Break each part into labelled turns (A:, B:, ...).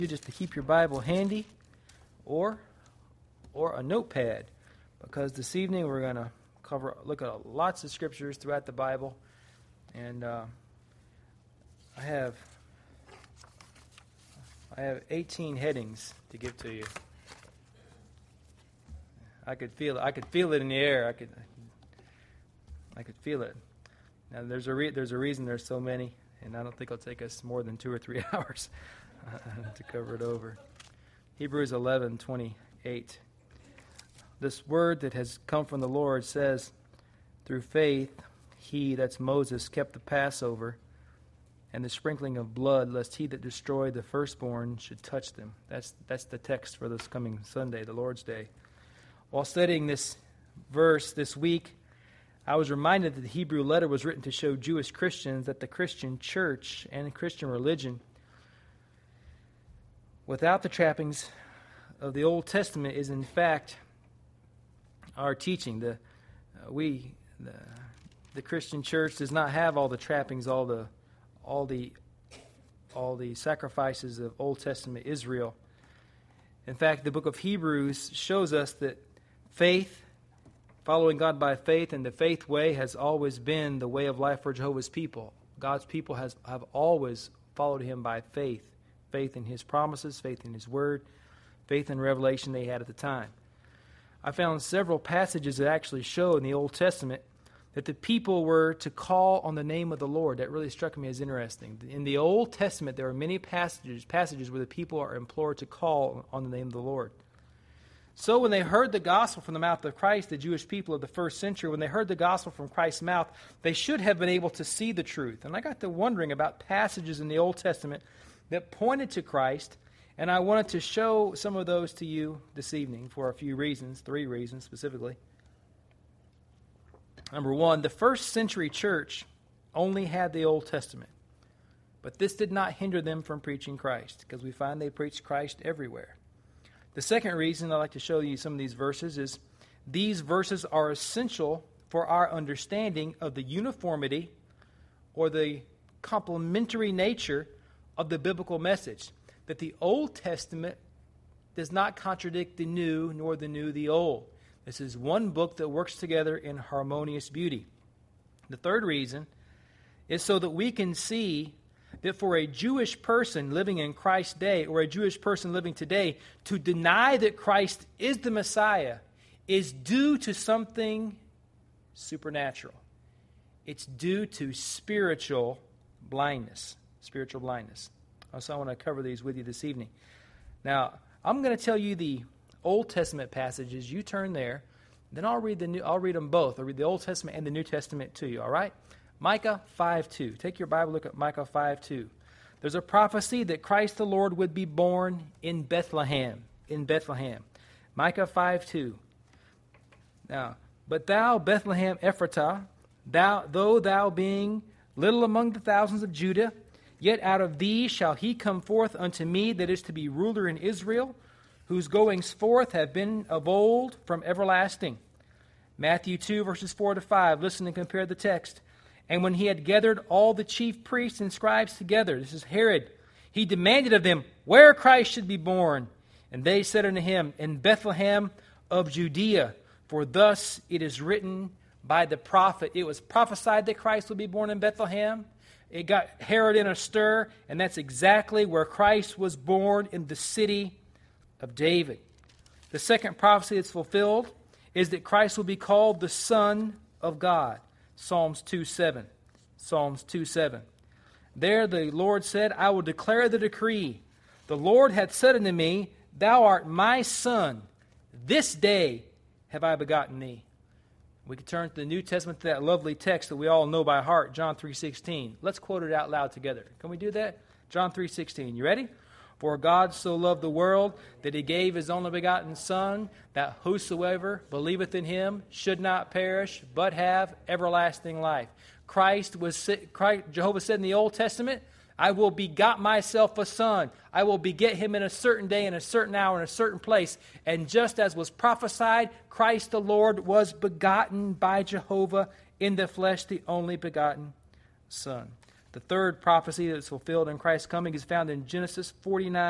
A: You just to keep your Bible handy or a notepad, because this evening we're going to look at lots of scriptures throughout the Bible, and I have 18 headings to give to you. I could feel it in the air. I could feel it. Now there's a reason there's so many, and I don't think it'll take us more than 2 or 3 hours to cover it over. Hebrews 11:28. This word that has come from the Lord says, through faith, he, that's Moses, kept the Passover and the sprinkling of blood, lest he that destroyed the firstborn should touch them. That's the text for this coming Sunday, the Lord's Day. While studying this verse this week, I was reminded that the Hebrew letter was written to show Jewish Christians that the Christian church and Christian religion, without the trappings of the Old Testament, is in fact our teaching. The Christian church does not have all the trappings, all the sacrifices of Old Testament Israel. In fact, the book of Hebrews shows us that faith, following God by faith, and the faith way has always been the way of life for Jehovah's people. God's people have always followed him by faith. Faith in his promises, faith in his word, faith in revelation they had at the time. I found several passages that actually show in the Old Testament that the people were to call on the name of the Lord. That really struck me as interesting. In the Old Testament, there are many passages where the people are implored to call on the name of the Lord. So when they heard the gospel from the mouth of Christ, the Jewish people of the first century, when they heard the gospel from Christ's mouth, they should have been able to see the truth. And I got to wondering about passages in the Old Testament that pointed to Christ, and I wanted to show some of those to you this evening for a few reasons, 3 reasons specifically. Number 1, the first century church only had the Old Testament, but this did not hinder them from preaching Christ, because we find they preached Christ everywhere. The second reason I'd like to show you some of these verses is these verses are essential for our understanding of the uniformity or the complementary nature of the biblical message, that the Old Testament does not contradict the New, nor the New the Old. This is one book that works together in harmonious beauty. The third reason is so that we can see that for a Jewish person living in Christ's day, or a Jewish person living today, to deny that Christ is the Messiah is due to something supernatural. It's due to spiritual blindness. Spiritual blindness. So I want to cover these with you this evening. Now, I'm going to tell you the Old Testament passages. You turn there. Then I'll read them both. I'll read the Old Testament and the New Testament to you, all right? Micah 5:2. Take your Bible, look at Micah 5:2. There's a prophecy that Christ the Lord would be born in Bethlehem. In Bethlehem. Micah 5:2. Now, but thou, Bethlehem Ephratah, though thou being little among the thousands of Judah, yet out of thee shall he come forth unto me that is to be ruler in Israel, whose goings forth have been of old from everlasting. Matthew 2, verses 4-5. Listen and compare the text. And when he had gathered all the chief priests and scribes together, this is Herod, he demanded of them where Christ should be born. And they said unto him, in Bethlehem of Judea, for thus it is written by the prophet. It was prophesied that Christ would be born in Bethlehem. It got Herod in a stir, and that's exactly where Christ was born, in the city of David. The second prophecy that's fulfilled is that Christ will be called the Son of God. Psalms 2:7. Psalms 2:7. There the Lord said, I will declare the decree. The Lord hath said unto me, thou art my son. This day have I begotten thee. We can turn to the New Testament, to that lovely text that we all know by heart, John 3:16. Let's quote it out loud together. Can we do that? John 3:16. You ready? For God so loved the world that he gave his only begotten Son, that whosoever believeth in him should not perish, but have everlasting life. Jehovah said in the Old Testament, I will begot myself a son. I will beget him in a certain day, in a certain hour, in a certain place. And just as was prophesied, Christ the Lord was begotten by Jehovah in the flesh, the only begotten Son. The third prophecy that is fulfilled in Christ's coming is found in Genesis 49,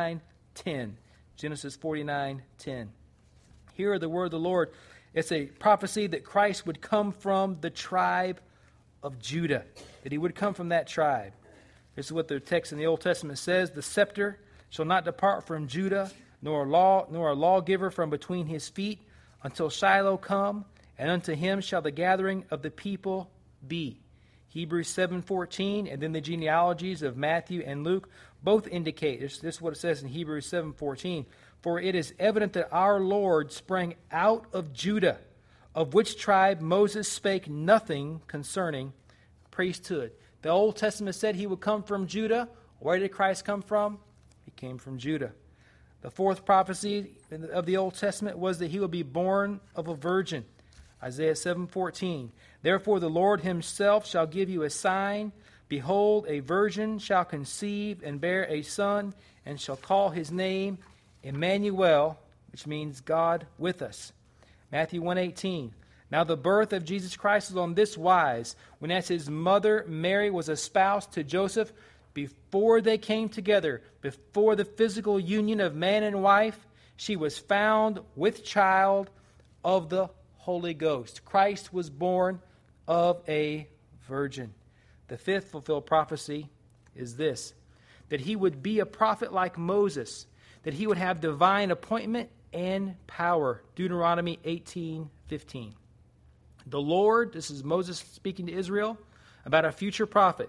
A: 10. Genesis 49:10. Hear the word of the Lord. It's a prophecy that Christ would come from the tribe of Judah, that he would come from that tribe. This is what the text in the Old Testament says. The scepter shall not depart from Judah, nor a lawgiver from between his feet, until Shiloh come, and unto him shall the gathering of the people be. Hebrews 7:14, and then the genealogies of Matthew and Luke both indicate, this is what it says in Hebrews 7:14, for it is evident that our Lord sprang out of Judah, of which tribe Moses spake nothing concerning priesthood. The Old Testament said he would come from Judah. Where did Christ come from? He came from Judah. The fourth prophecy of the Old Testament was that he would be born of a virgin. Isaiah 7:14. Therefore the Lord himself shall give you a sign. Behold, a virgin shall conceive and bear a son, and shall call his name Emmanuel, which means God with us. Matthew 1:18. Now the birth of Jesus Christ was on this wise, when as his mother Mary was espoused to Joseph, before they came together, before the physical union of man and wife, she was found with child of the Holy Ghost. Christ was born of a virgin. The fifth fulfilled prophecy is this, that he would be a prophet like Moses, that he would have divine appointment and power. Deuteronomy 18:15. The Lord, this is Moses speaking to Israel about a future prophet.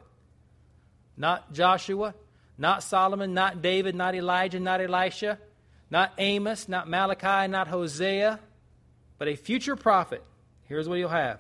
A: Not Joshua, not Solomon, not David, not Elijah, not Elisha, not Amos, not Malachi, not Hosea, but a future prophet. Here's what you'll have.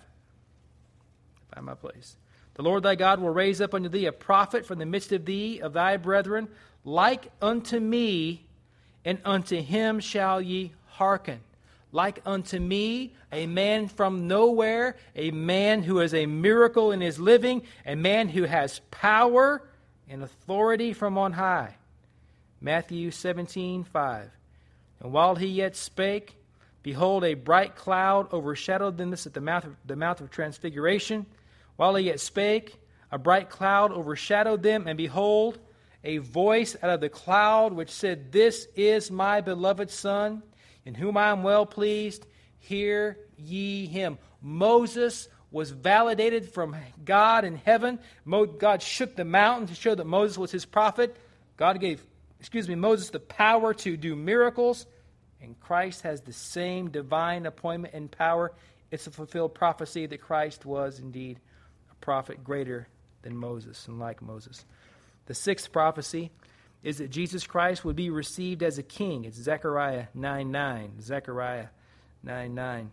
A: Find my place. The Lord thy God will raise up unto thee a prophet from the midst of thee, of thy brethren, like unto me, and unto him shall ye hearken. Like unto me, a man from nowhere, a man who is a miracle in his living, a man who has power and authority from on high. Matthew 17:5. And while he yet spake, behold, a bright cloud overshadowed them. This is at the mouth of Transfiguration. While he yet spake, a bright cloud overshadowed them, and behold, a voice out of the cloud which said, This is my beloved Son, in whom I am well pleased. Hear ye him. Moses was validated from God in heaven. God shook the mountain to show that Moses was his prophet. God gave, Moses the power to do miracles. And Christ has the same divine appointment and power. It's a fulfilled prophecy that Christ was indeed a prophet greater than Moses and like Moses. The sixth prophecy is that Jesus Christ would be received as a king. It's Zechariah 9:9. Zechariah 9:9.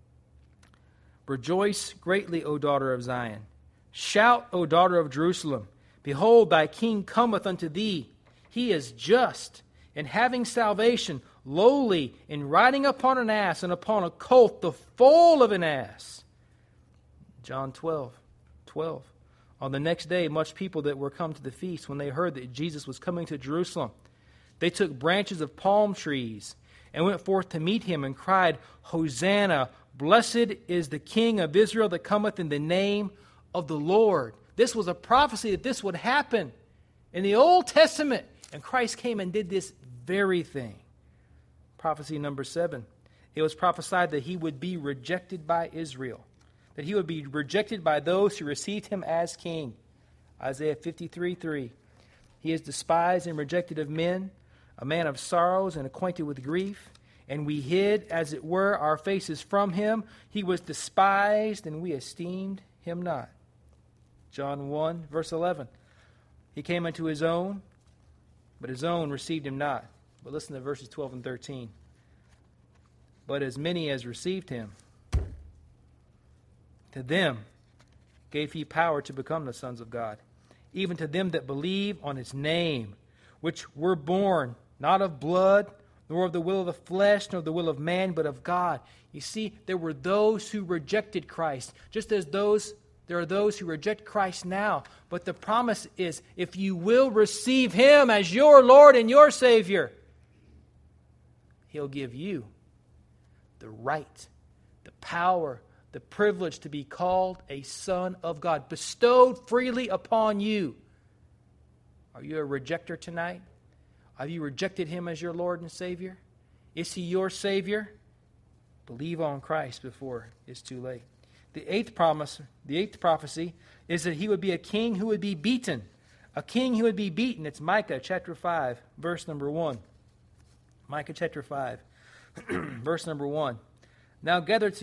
A: Rejoice greatly, O daughter of Zion. Shout, O daughter of Jerusalem. Behold, thy king cometh unto thee. He is just, and having salvation, lowly, and riding upon an ass, and upon a colt, the foal of an ass. John 12:12. On the next day, much people that were come to the feast, when they heard that Jesus was coming to Jerusalem, they took branches of palm trees and went forth to meet him and cried, Hosanna, blessed is the King of Israel that cometh in the name of the Lord. This was a prophecy that this would happen in the Old Testament, and Christ came and did this very thing. Prophecy number 7. It was prophesied that he would be rejected by Israel, that he would be rejected by those who received him as king. Isaiah 53:3. He is despised and rejected of men, a man of sorrows and acquainted with grief. And we hid, as it were, our faces from him. He was despised, and we esteemed him not. John 1, verse 11. He came unto his own, but his own received him not. But listen to verses 12 and 13. But as many as received him, to them gave he power to become the sons of God, even to them that believe on his name, which were born not of blood, nor of the will of the flesh, nor of the will of man, but of God. You see, there were those who rejected Christ, just as there are those who reject Christ now. But the promise is, if you will receive him as your Lord and your Savior, he'll give you the right, the power, the privilege to be called a son of God, bestowed freely upon you. Are you a rejecter tonight? Have you rejected him as your Lord and Savior? Is he your Savior? Believe on Christ before it's too late. The eighth prophecy is that he would be a king who would be beaten. A king who would be beaten. It's Micah chapter 5, verse number 1. Micah chapter 5, verse number 1. Now gather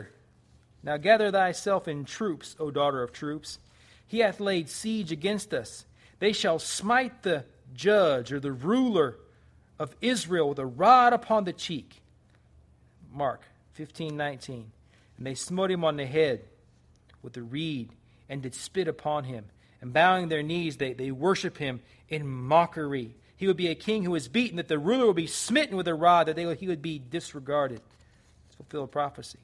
A: thyself in troops, O daughter of troops. He hath laid siege against us. They shall smite the judge or the ruler of Israel with a rod upon the cheek. Mark 15:19. And they smote him on the head with a reed, and did spit upon him. And bowing their knees, they worship him in mockery. He would be a king who was beaten, that the ruler would be smitten with a rod, that he would be disregarded. It's fulfilled prophecy.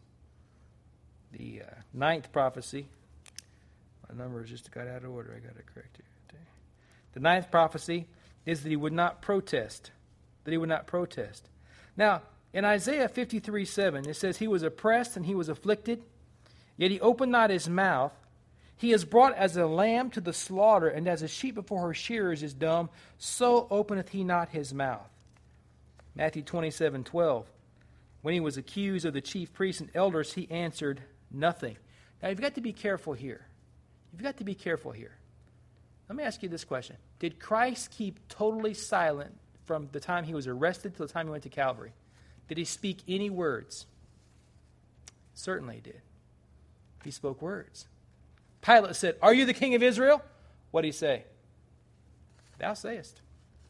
A: The ninth prophecy, my numbers just got out of order. I got to correct it. The ninth prophecy is that he would not protest. That he would not protest. Now, in Isaiah 53:7, it says, he was oppressed and he was afflicted, yet he opened not his mouth. He is brought as a lamb to the slaughter, and as a sheep before her shearers is dumb, so openeth he not his mouth. Matthew 27:12, when he was accused of the chief priests and elders, he answered nothing. Now, you've got to be careful here. You've got to be careful here. Let me ask you this question. Did Christ keep totally silent from the time he was arrested to the time he went to Calvary? Did he speak any words? Certainly he did. He spoke words. Pilate said, "Are you the king of Israel?" What did he say? "Thou sayest.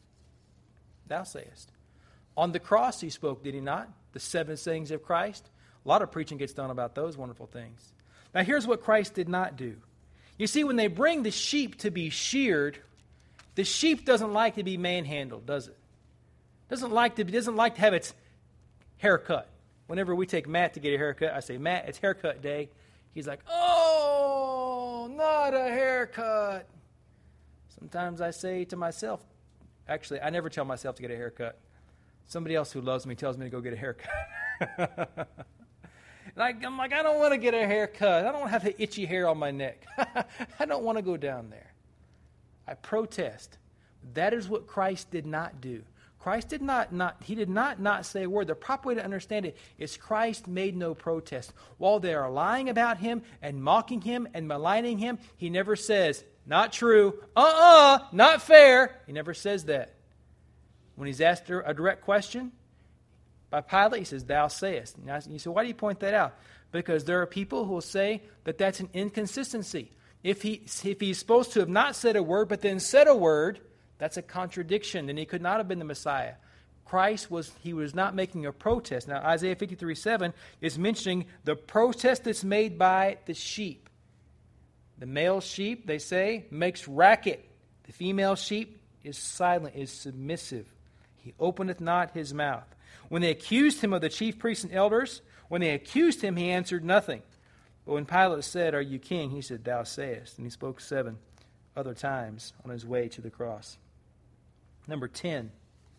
A: Thou sayest." On the cross he spoke, did he not? The 7 sayings of Christ. A lot of preaching gets done about those wonderful things. Now here's what Christ did not do. You see, when they bring the sheep to be sheared, the sheep doesn't like to be manhandled, does it? Doesn't like to have its hair cut. Whenever we take Matt to get a haircut, I say, "Matt, it's haircut day." He's like, "Oh, not a haircut." Sometimes I say to myself, actually, I never tell myself to get a haircut. Somebody else who loves me tells me to go get a haircut. And I'm like, I don't want to get a haircut. I don't want to have the itchy hair on my neck. I don't want to go down there. I protest. That is what Christ did not do. Christ did not say a word. The proper way to understand it is Christ made no protest. While they are lying about him and mocking him and maligning him, he never says, "Not true, not fair." He never says that. When he's asked a direct question by Pilate, he says, "Thou sayest." Now, you say, why do you point that out? Because there are people who will say that that's an inconsistency. If he's supposed to have not said a word, but then said a word, that's a contradiction, and he could not have been the Messiah. He was not making a protest. Now, Isaiah 53:7 is mentioning the protest that's made by the sheep. The male sheep, they say, makes racket. The female sheep is silent, is submissive. He openeth not his mouth. When they accused him of the chief priests and elders, when they accused him, he answered nothing. But when Pilate said, "Are you king?" he said, "Thou sayest." And he spoke 7 other times on his way to the cross. Number 10.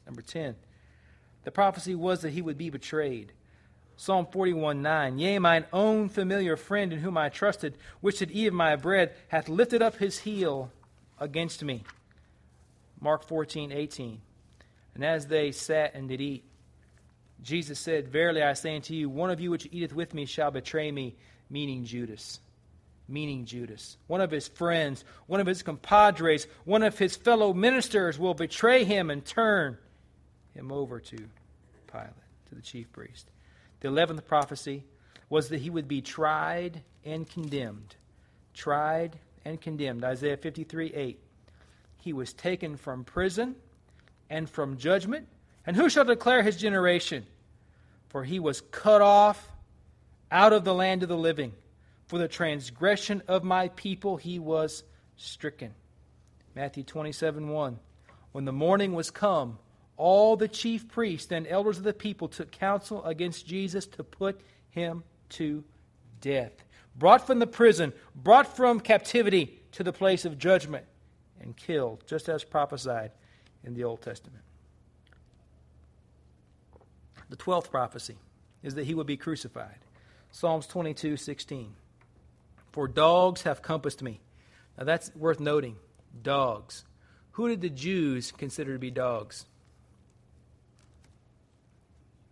A: The prophecy was that he would be betrayed. Psalm 41:9. Yea, mine own familiar friend in whom I trusted, which did eat of my bread, hath lifted up his heel against me. Mark 14:18. And as they sat and did eat, Jesus said, "Verily I say unto you, one of you which eateth with me shall betray me," meaning Judas. Meaning Judas. One of his friends, one of his compadres, one of his fellow ministers will betray him and turn him over to Pilate, to the chief priest. The 11th prophecy was that he would be tried and condemned. Tried and condemned. Isaiah 53:8. He was taken from prison and from judgment. And who shall declare his generation? For he was cut off out of the land of the living. For the transgression of my people he was stricken. Matthew 27:1. When the morning was come, all the chief priests and elders of the people took counsel against Jesus to put him to death. Brought from the prison, brought from captivity to the place of judgment, and killed, just as prophesied in the Old Testament. The 12th prophecy is that he would be crucified. Psalms 22:16. For dogs have compassed me. Now that's worth noting. Dogs. Who did the Jews consider to be dogs?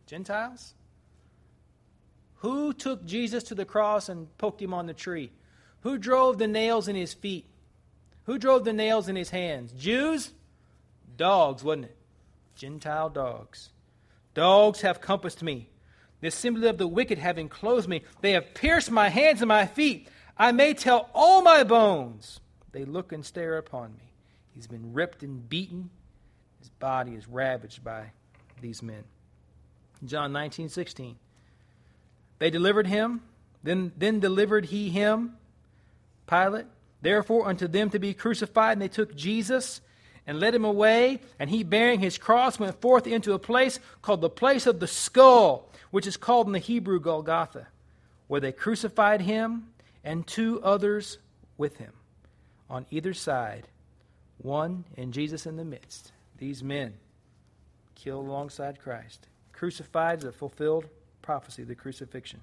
A: Gentiles? Who took Jesus to the cross and poked him on the tree? Who drove the nails in his feet? Who drove the nails in his hands? Jews? Dogs, wasn't it? Gentile dogs. Dogs have compassed me. The assembly of the wicked have enclosed me. They have pierced my hands and my feet. I may tell all my bones. They look and stare upon me. He's been ripped and beaten. His body is ravaged by these men. John 19:16. They delivered him. Then delivered he him, Pilate, therefore unto them to be crucified. And they took Jesus and led him away. And he, bearing his cross, went forth into a place called the place of the skull, which is called in the Hebrew Golgotha, where they crucified him and 2 others with him on either side, one and Jesus in the midst. These men killed alongside Christ. Crucified is a fulfilled prophecy, the crucifixion.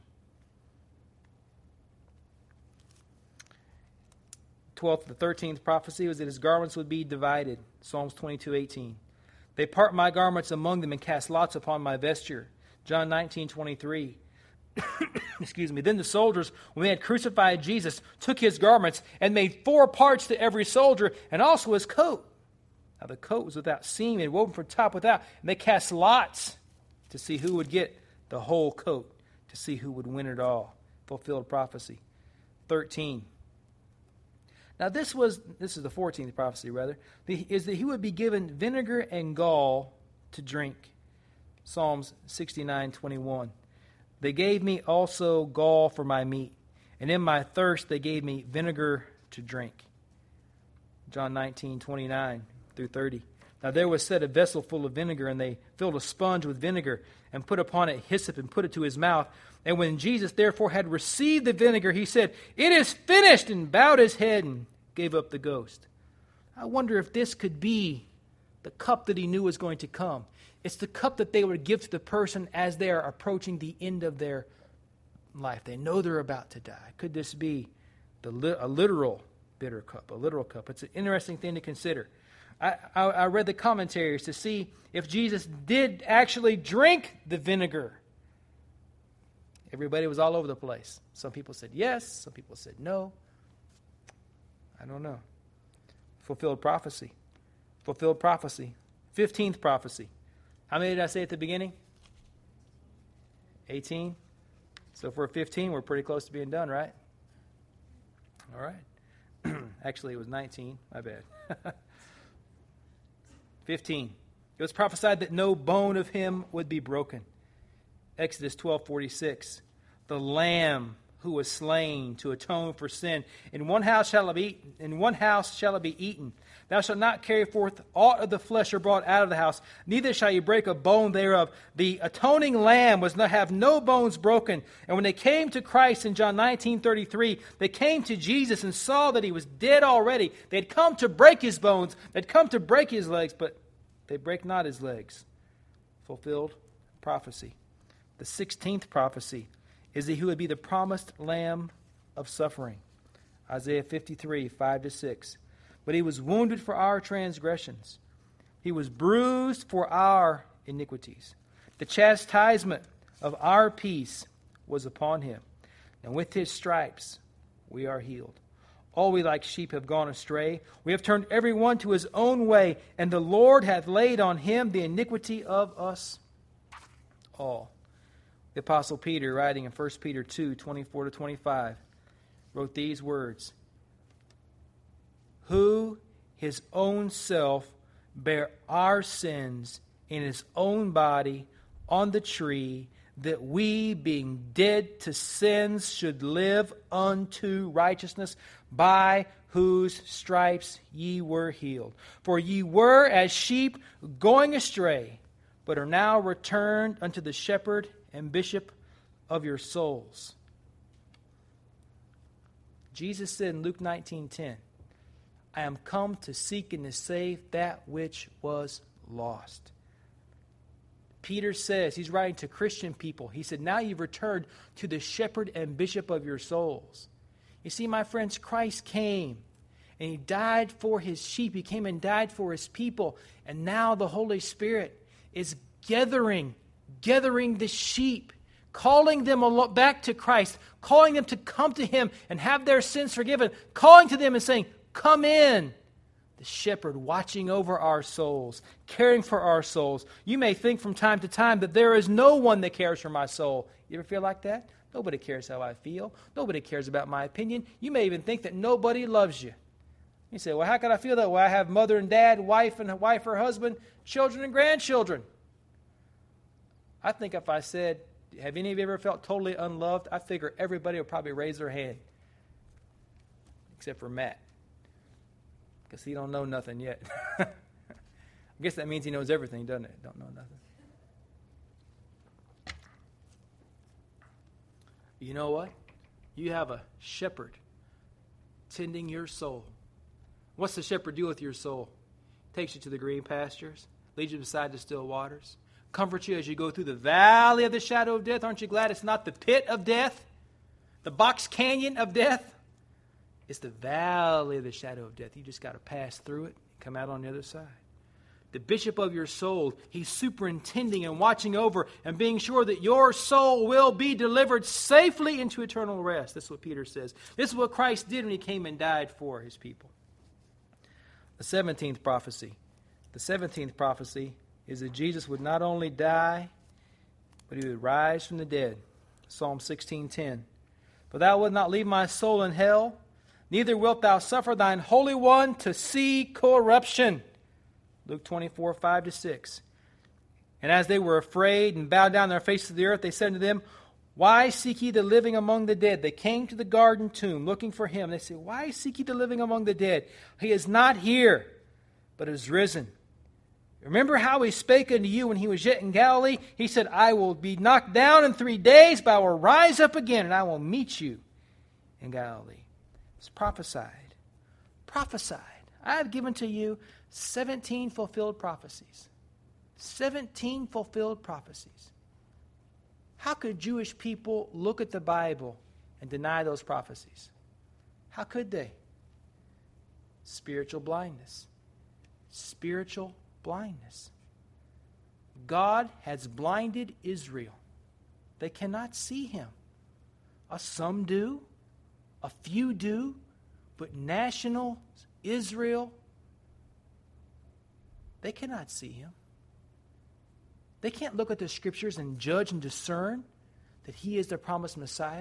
A: 12th to 13th prophecy was that his garments would be divided. Psalms 22:18. They part my garments among them and cast lots upon my vesture. John 19:23. Excuse me. Then the soldiers, when they had crucified Jesus, took his garments and made 4 parts to every soldier, and also his coat. Now the coat was without seam and woven from top without. And they cast lots to see who would get the whole coat, to see who would win it all. Fulfilled prophecy. 13. Now this is the 14th prophecy, rather, is that he would be given vinegar and gall to drink. Psalms 69:21. They gave me also gall for my meat, and in my thirst they gave me vinegar to drink. John 19:29 through 30. Now there was set a vessel full of vinegar, and they filled a sponge with vinegar, and put upon it hyssop, and put it to his mouth. And when Jesus therefore had received the vinegar, he said, "It is finished," and bowed his head and gave up the ghost. I wonder if this could be the cup that he knew was going to come. It's the cup that they would give to the person as they are approaching the end of their life. They know they're about to die. Could this be a literal bitter cup, a literal cup? It's an interesting thing to consider. I read the commentaries to see if Jesus did actually drink the vinegar. Everybody was all over the place. Some people said yes, some people said no. I don't know. Fulfilled prophecy. Fulfilled prophecy. 15th prophecy. How many did I say at the beginning? 18. So if we're 15, we're pretty close to being done, right? All right. Actually, it was 19. My bad. 15. It was prophesied that no bone of him would be broken. Exodus 12:46. The Lamb who was slain to atone for sin. In one house shall it be eaten. Thou shalt not carry forth aught of the flesh or brought out of the house, neither shall you break a bone thereof. The atoning lamb was not have no bones broken. And when they came to Christ in John 19:33, they came to Jesus and saw that he was dead already. They had come to break his bones. They'd come to break his legs, but they break not his legs. Fulfilled prophecy. The 16th prophecy is that he would be the promised Lamb of suffering. Isaiah 53, 5-6. But he was wounded for our transgressions. He was bruised for our iniquities. The chastisement of our peace was upon him. And with his stripes we are healed. All we like sheep have gone astray. We have turned every one to his own way. And the Lord hath laid on him the iniquity of us all. The Apostle Peter, writing in 1 Peter 2, 24-25, wrote these words. Who his own self bare our sins in his own body on the tree, that we, being dead to sins, should live unto righteousness, by whose stripes ye were healed. For ye were as sheep going astray, but are now returned unto the shepherd and bishop of your souls. Jesus said in Luke 19:10, I am come to seek and to save that which was lost. Peter says, he's writing to Christian people, he said, now you've returned to the shepherd and bishop of your souls. You see, my friends, Christ came and he died for his sheep. He came and died for his people. And now the Holy Spirit is gathering gathering the sheep, calling them back to Christ, calling them to come to Him and have their sins forgiven, calling to them and saying, come in. The shepherd watching over our souls, caring for our souls. You may think from time to time that there is no one that cares for my soul. You ever feel like that? Nobody cares how I feel. Nobody cares about my opinion. You may even think that nobody loves you. You say, well, how can I feel that way? I have mother and dad, wife or husband, children and grandchildren. I think if I said, have any of you ever felt totally unloved? I figure everybody would probably raise their hand. Except for Matt. Because he don't know nothing yet. I guess that means he knows everything, doesn't it? Don't know nothing. You know what? You have a shepherd tending your soul. What's the shepherd do with your soul? Takes you to the green pastures, leads you beside the still waters, comforts you as you go through the valley of the shadow of death. Aren't you glad it's not the pit of death, the box canyon of death? It's the valley of the shadow of death. You just got to pass through it and come out on the other side. The bishop of your soul, he's superintending and watching over and being sure that your soul will be delivered safely into eternal rest. That's what Peter says. This is what Christ did when He came and died for His people. The 17th prophecy. The 17th prophecy is that Jesus would not only die, but He would rise from the dead. Psalm 16:10. For thou wilt not leave my soul in hell, neither wilt thou suffer thine Holy One to see corruption. Luke 24:5-6. And as they were afraid and bowed down their faces to the earth, they said to them, why seek ye the living among the dead? They came to the garden tomb looking for Him. They said, why seek ye the living among the dead? He is not here, but is risen. Remember how He spake unto you when He was yet in Galilee? He said, I will be knocked down in 3 days, but I will rise up again, and I will meet you in Galilee. It's prophesied. Prophesied. I have given to you 17 fulfilled prophecies. 17 fulfilled prophecies. How could Jewish people look at the Bible and deny those prophecies? How could they? Spiritual blindness. Spiritual blindness. God has blinded Israel. They cannot see Him. Some do. A few do. But national Israel, they cannot see Him. They can't look at the Scriptures and judge and discern that He is the promised Messiah.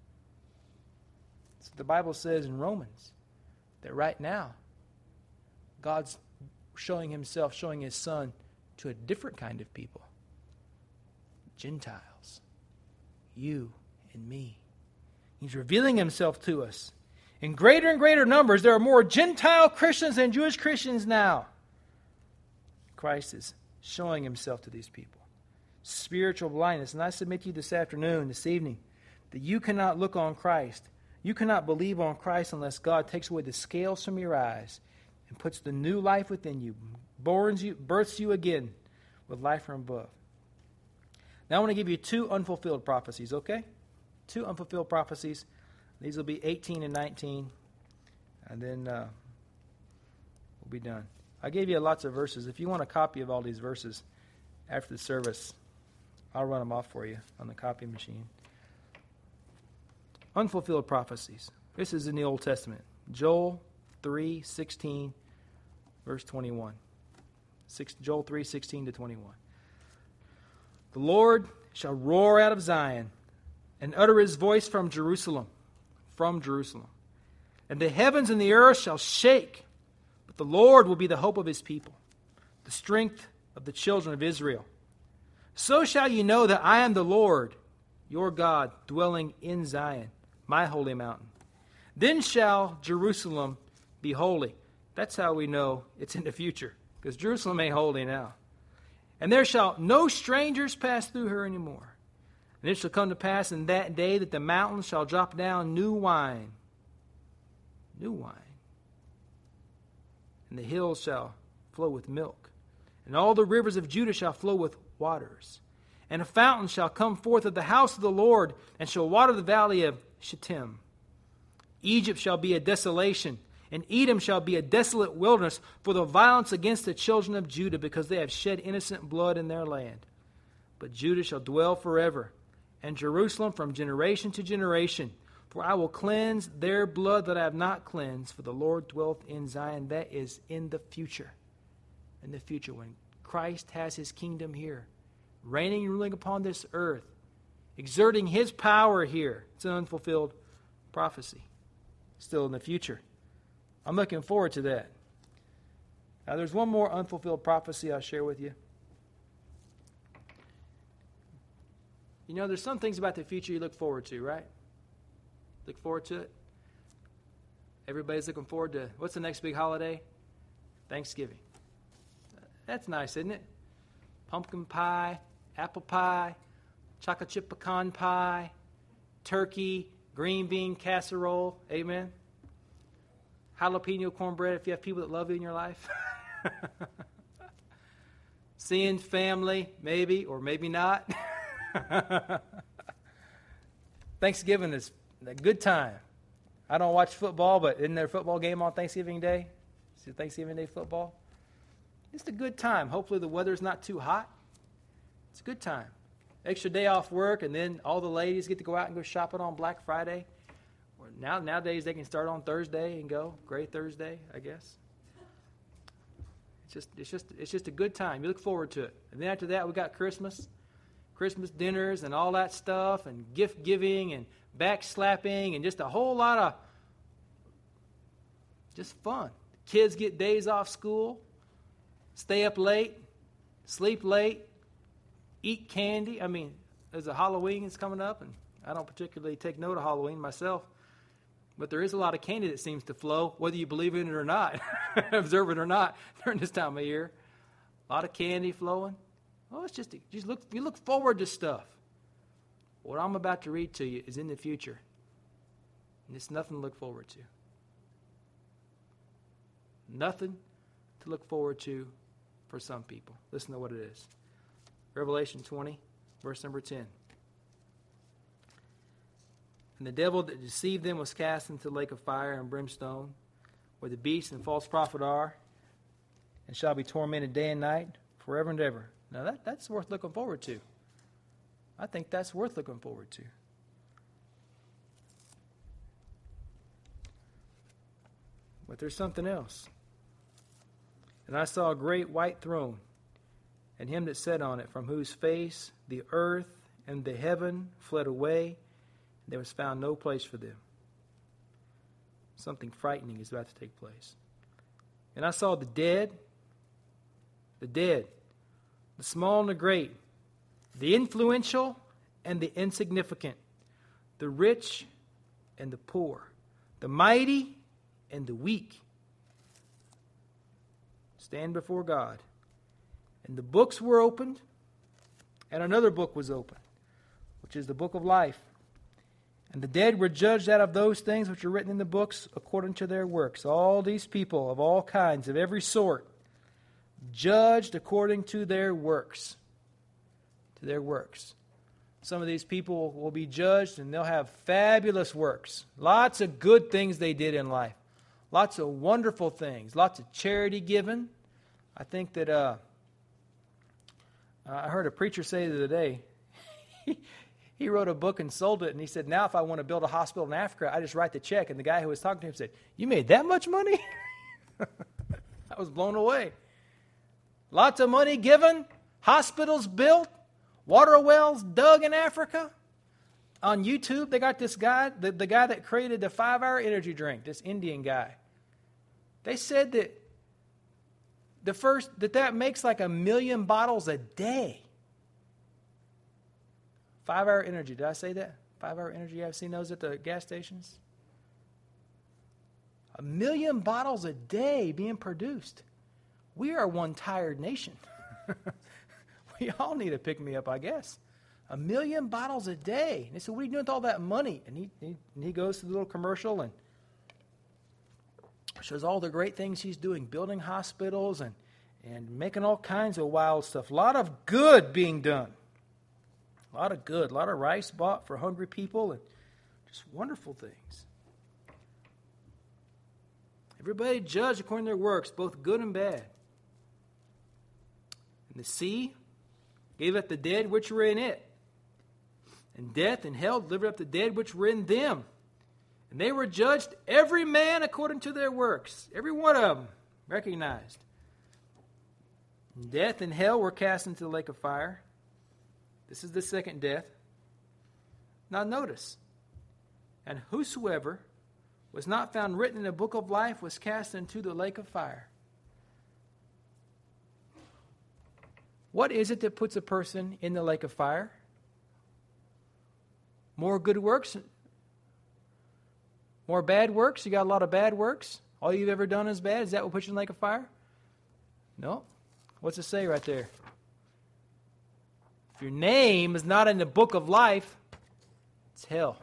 A: So the Bible says in Romans that right now, God's showing Himself, showing His Son to a different kind of people. Gentiles. You and me. He's revealing Himself to us. In greater and greater numbers, there are more Gentile Christians than Jewish Christians now. Christ is showing Himself to these people. Spiritual blindness. And I submit to you this afternoon, this evening, that you cannot look on Christ. You cannot believe on Christ unless God takes away the scales from your eyes and puts the new life within you, births you again with life from above. Now I want to give you 2 unfulfilled prophecies, okay? 2 unfulfilled prophecies. These will be 18 and 19, and then we'll be done. I gave you lots of verses. If you want a copy of all these verses after the service, I'll run them off for you on the copy machine. Unfulfilled prophecies. This is in the Old Testament. Joel 3:16, verse 21. Joel 3:16-21. The Lord shall roar out of Zion and utter His voice from Jerusalem. And the heavens and the earth shall shake, but the Lord will be the hope of His people, the strength of the children of Israel. So shall you know that I am the Lord, your God, dwelling in Zion, my holy mountain. Then shall Jerusalem be holy. That's how we know it's in the future, because Jerusalem ain't holy now. And there shall no strangers pass through her anymore. And it shall come to pass in that day that the mountains shall drop down new wine. New wine. And the hills shall flow with milk. And all the rivers of Judah shall flow with waters. And a fountain shall come forth of the house of the Lord, and shall water the valley of Shittim. Egypt shall be a desolation, and Edom shall be a desolate wilderness for the violence against the children of Judah, because they have shed innocent blood in their land. but Judah shall dwell forever, and Jerusalem from generation to generation. For I will cleanse their blood that I have not cleansed, for the Lord dwelleth in Zion. That is in the future. In the future, when Christ has his kingdom here, reigning and ruling upon this earth, exerting his power here. It's an unfulfilled prophecy. Still in the future. I'm looking forward to that. Now, there's one more unfulfilled prophecy I'll share with you. You know, there's some things about the future you look forward to, right? Look forward to it. Everybody's looking forward to, what's the next big holiday? Thanksgiving. That's nice, isn't it? Pumpkin pie, apple pie, chocolate chip pecan pie, turkey, green bean casserole. Amen. Jalapeno cornbread if you have people that love you in your life. Seeing family, maybe, or maybe not. Thanksgiving is a good time. I don't watch football, but isn't there a football game on Thanksgiving Day? Is it Thanksgiving Day football? It's a good time. Hopefully the weather's not too hot. It's a good time. Extra day off work, and then all the ladies get to go out and go shopping on Black Friday. Or nowadays they can start on Thursday and go. Gray Thursday, I guess. It's just a good time. You look forward to it. And then after that, we got Christmas dinners and all that stuff, and gift giving and backslapping and just a whole lot of just fun. Kids get days off school, stay up late, sleep late, eat candy. I mean, there's a Halloween that's coming up, and I don't particularly take note of Halloween myself, but there is a lot of candy that seems to flow, whether you believe in it or not, observe it or not, during this time of year. A lot of candy flowing. Well, it's just you look forward to stuff. What I'm about to read to you is in the future, and it's nothing to look forward to. Nothing to look forward to for some people. Listen to what it is. Revelation 20, verse number 10. And the devil that deceived them was cast into the lake of fire and brimstone, where the beast and false prophet are, and shall be tormented day and night, forever and ever. Now that's worth looking forward to. I think that's worth looking forward to. But there's something else. And I saw a great white throne, and him that sat on it, from whose face the earth and the heaven fled away, and there was found no place for them. Something frightening is about to take place. And I saw the dead, the small and the great, the influential and the insignificant, the rich and the poor, the mighty and the weak, stand before God. And the books were opened, and another book was opened, which is the book of life. And the dead were judged out of those things which are written in the books according to their works. All these people of all kinds, of every sort, judged according to their works. To their works. Some of these people will be judged, and they'll have fabulous works. Lots of good things they did in life. Lots of wonderful things. Lots of charity given. I think that I heard a preacher say the other day, he wrote a book and sold it, and he said, now if I want to build a hospital in Africa, I just write the check. And the guy who was talking to him said, you made that much money? I was blown away. Lots of money given, hospitals built, water wells dug in Africa. On YouTube, they got this guy, the guy that created the 5-hour energy drink, this Indian guy. They said that that makes like 1 million bottles a day. 5-hour energy. Did I say that? 5-hour energy. I've seen those at the gas stations. 1 million bottles a day being produced. We are one tired nation. We all need a pick-me-up, I guess. 1 million bottles a day. And they said, what are you doing with all that money? And he goes to the little commercial and shows all the great things he's doing, building hospitals and making all kinds of wild stuff. A lot of good being done. A lot of good. A lot of rice bought for hungry people and just wonderful things. Everybody judged according to their works, both good and bad. And the sea gave up the dead which were in it. And death and hell delivered up the dead which were in them. And they were judged, every man according to their works. Every one of them recognized. And death and hell were cast into the lake of fire. This is the second death. Now notice. And whosoever was not found written in the book of life was cast into the lake of fire. What is it that puts a person in the lake of fire? More good works? More bad works? You got a lot of bad works? All you've ever done is bad? Is that what puts you in the lake of fire? No. What's it say right there? If your name is not in the book of life, it's hell.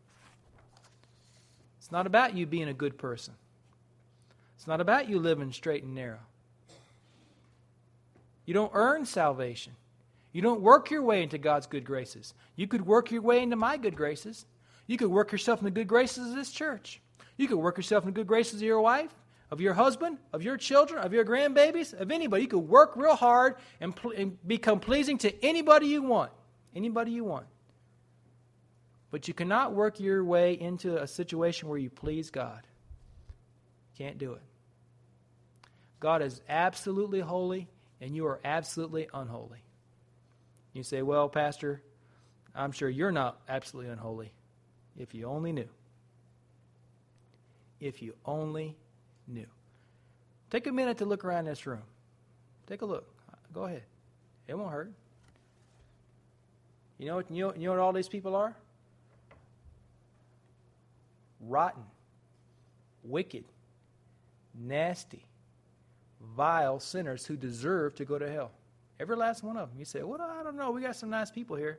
A: It's not about you being a good person. It's not about you living straight and narrow. You don't earn salvation. You don't work your way into God's good graces. You could work your way into my good graces. You could work yourself in the good graces of this church. You could work yourself in the good graces of your wife, of your husband, of your children, of your grandbabies, of anybody. You could work real hard and become pleasing to anybody you want. Anybody you want. But you cannot work your way into a situation where you please God. Can't do it. God is absolutely holy, and you are absolutely unholy. You say, well, Pastor, I'm sure you're not absolutely unholy. If you only knew. If you only knew. Take a minute to look around this room. Take a look. Go ahead. It won't hurt. You know what all these people are? Rotten, wicked, nasty, vile sinners who deserve to go to hell. Every last one of them. You say, well, I don't know. We got some nice people here.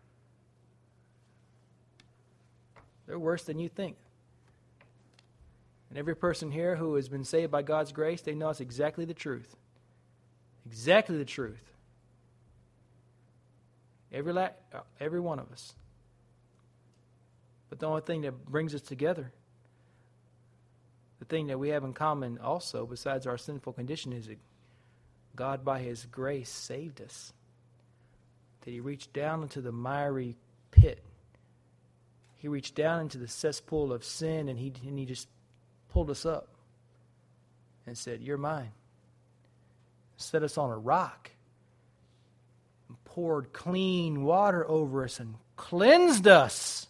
A: They're worse than you think. And every person here who has been saved by God's grace, they know it's exactly the truth. Exactly the truth. Every one of us. But the only thing that brings us together, the thing that we have in common also, besides our sinful condition, is that God, by His grace, saved us. That He reached down into the miry pit. He reached down into the cesspool of sin, and He just pulled us up and said, you're mine. Set us on a rock. And poured clean water over us and cleansed us.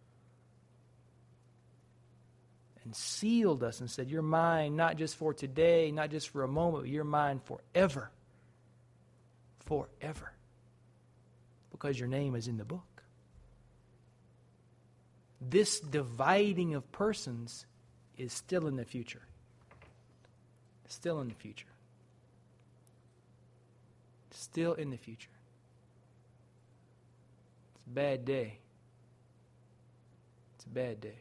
A: And sealed us and said, you're mine, not just for today, not just for a moment, but you're mine forever. Forever. Because your name is in the book. This dividing of persons is still in the future. Still in the future. Still in the future. It's a bad day. It's a bad day.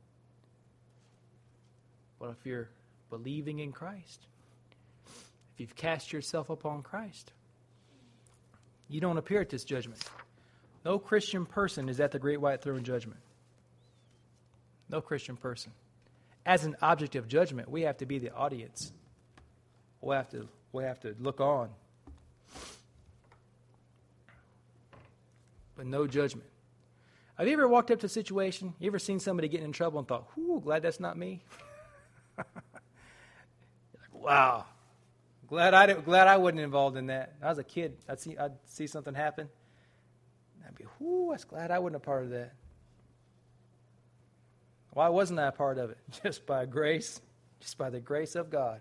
A: But if you're believing in Christ, if you've cast yourself upon Christ, you don't appear at this judgment. No Christian person is at the great white throne judgment. No Christian person. As an object of judgment, we have to be the audience. We have to look on. But no judgment. Have you ever walked up to a situation, you ever seen somebody getting in trouble and thought, whew, glad that's not me? Like, wow. Glad I wasn't involved in that. When I was a kid, I'd see something happen. I'd be, whoo, I'm glad I wasn't a part of that. Why wasn't I a part of it? Just by grace, just by the grace of God.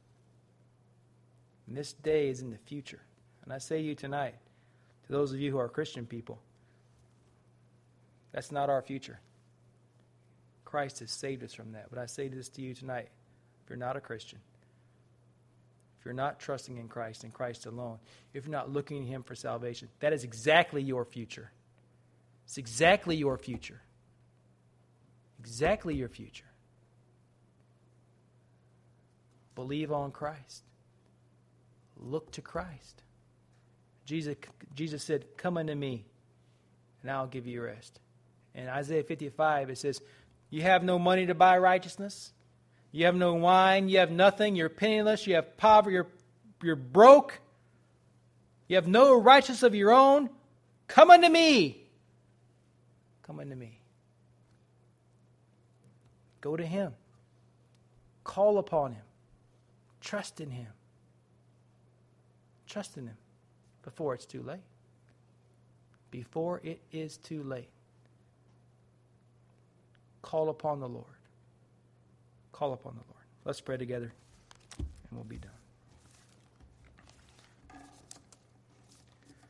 A: And this day is in the future. And I say to you tonight, to those of you who are Christian people, that's not our future. Christ has saved us from that. But I say this to you tonight, if you're not a Christian, if you're not trusting in Christ and Christ alone, if you're not looking to Him for salvation, that is exactly your future. It's exactly your future. Exactly your future. Believe on Christ. Look to Christ. Jesus said, come unto me, and I'll give you rest. In Isaiah 55, it says, you have no money to buy righteousness. You have no wine. You have nothing. You're penniless. You have poverty. You're broke. You have no righteousness of your own. Come unto me. Come unto me. Go to him. Call upon him. Trust in him. Trust in him before it's too late. Before it is too late. Call upon the Lord. Call upon the Lord. Let's pray together and we'll be done.